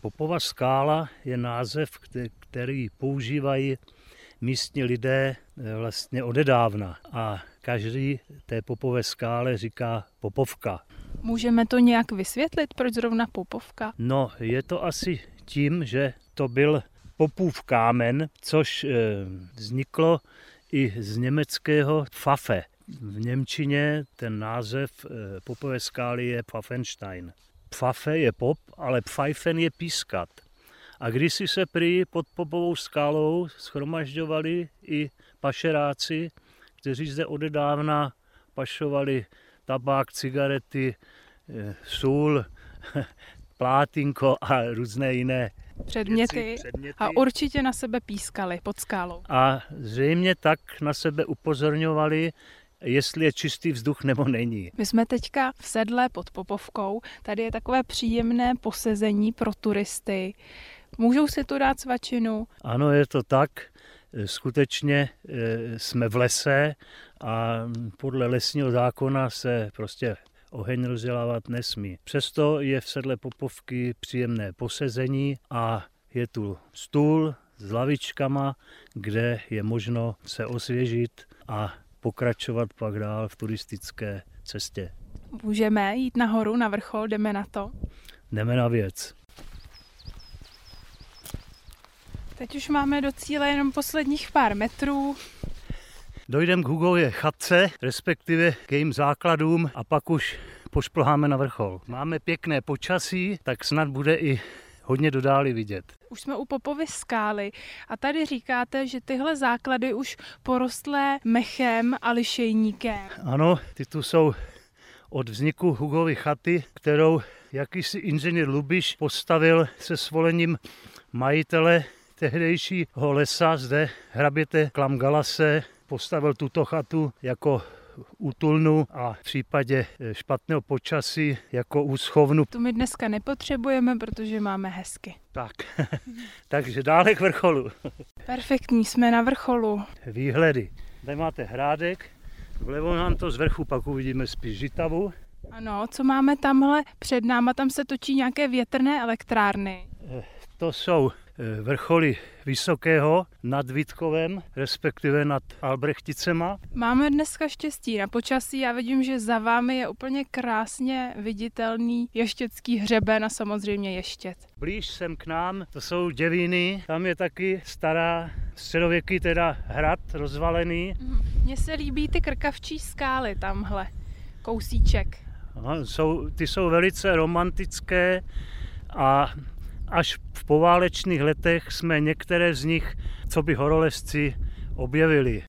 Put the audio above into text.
Popova skála je název, který používají místní lidé vlastně odedávna a každý té Popové skále říká Popovka. Můžeme to nějak vysvětlit, proč zrovna Popovka? No, je to asi tím, že to byl Popův kámen, což vzniklo i z německého Pfaffe. V němčině ten název Popové skály je Pfaffenstein. Pfaffe je pop, ale pfeifen je pískat. A kdysi se prý pod Popovou skálou shromažďovali i pašeráci, kteří zde odedávna pašovali tabák, cigarety, sůl, plátinko a různé jiné předměty. A určitě na sebe pískali pod skálou. A zřejmě tak na sebe upozorňovali, jestli je čistý vzduch nebo není. My jsme teďka v sedle pod Popovkou. Tady je takové příjemné posezení pro turisty. Můžou si tu dát svačinu? Ano, je to tak. Skutečně jsme v lese a podle lesního zákona se prostě oheň rozdělávat nesmí. Přesto je v sedle Popovky příjemné posezení a je tu stůl s lavičkama, kde je možno se osvěžit a pokračovat pak dál v turistické cestě. Můžeme jít nahoru, na vrchol, jdeme na to? Jdeme na věc. Teď už máme do cíle jenom posledních pár metrů. Dojdeme k Hugově chatce, respektive k jejím základům a pak už pošplháme na vrchol. Máme pěkné počasí, tak snad bude i hodně do dály vidět. Už jsme u Popovy skály a tady říkáte, že tyhle základy už porostlé mechem a lišejníkem. Ano, ty tu jsou od vzniku Hugovy chaty, kterou jakýsi inženýr Lubiš postavil se svolením majitele tehdejšího lesa, zde hraběte Klamgalase, postavil tuto chatu jako útulnu a v případě špatného počasí jako úschovnu. Tu my dneska nepotřebujeme, protože máme hezky. Tak, takže dále k vrcholu. Perfektní, jsme na vrcholu. Výhledy. Tady máte hrádek, vlevo nám to z vrchu pak uvidíme spíš Žitavu. Ano, co máme tamhle před náma, tam se točí nějaké větrné elektrárny. To jsou vrcholy Vysokého nad Vítkovem, respektive nad Albrechticema. Máme dneska štěstí na počasí, já vidím, že za vámi je úplně krásně viditelný ještěcký hřeben a samozřejmě ještět. Blíž sem k nám, to jsou Děvíny, tam je taky stará středověký teda hrad rozvalený. Mně se líbí ty krkavčí skály tamhle, kousíček. Aha, ty jsou velice romantické a až v poválečných letech jsme některé z nich, co by horolezci, objevili.